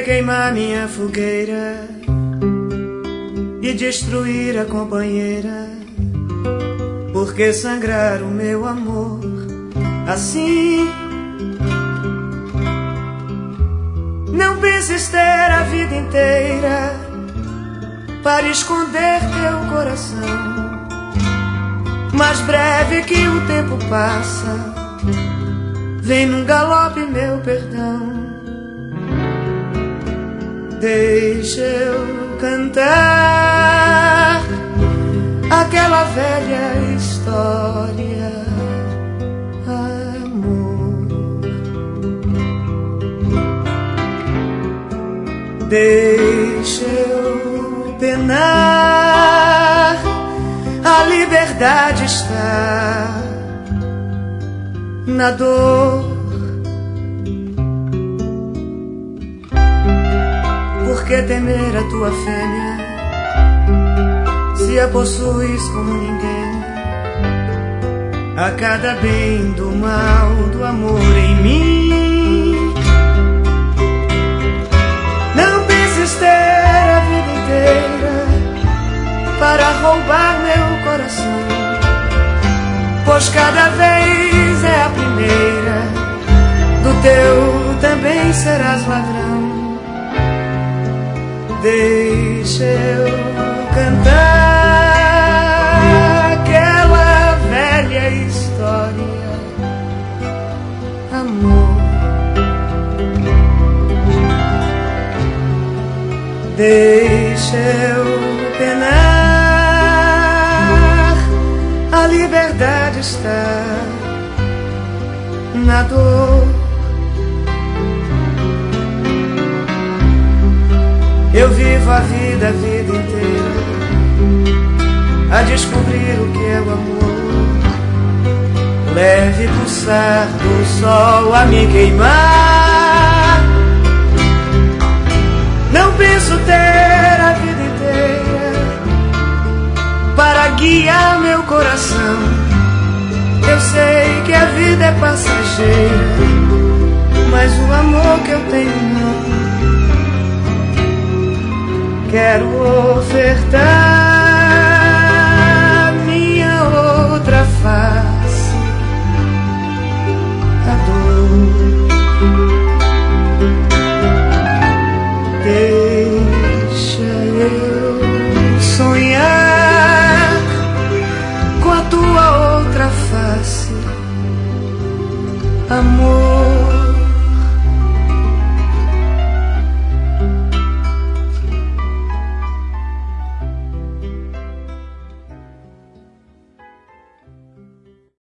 que queimar minha fogueira e destruir a companheira? Por que sangrar o meu amor assim? Não penses ter a vida inteira para esconder teu coração. Mais breve que o tempo passa, vem num galope meu perdão. Deixa eu cantar aquela velha história, amor. Deixa eu penar, a liberdade está na dor. Por que temer a tua fêmea, se a possuis como ninguém? A cada bem do mal, do amor em mim. Não penses ter a vida inteira para roubar meu coração, pois cada vez é a primeira, do teu também serás ladrão. Deixa eu cantar aquela velha história, amor. Deixa eu penar, a liberdade está na dor. Eu vivo a vida inteira a descobrir o que é o amor. Leve pulsar do sol a me queimar. Não penso ter a vida inteira para guiar meu coração. Eu sei que a vida é passageira, mas o amor que eu tenho não. Quero ofertar minha outra face, a dor. Deixa eu sonhar com a tua outra face, amor.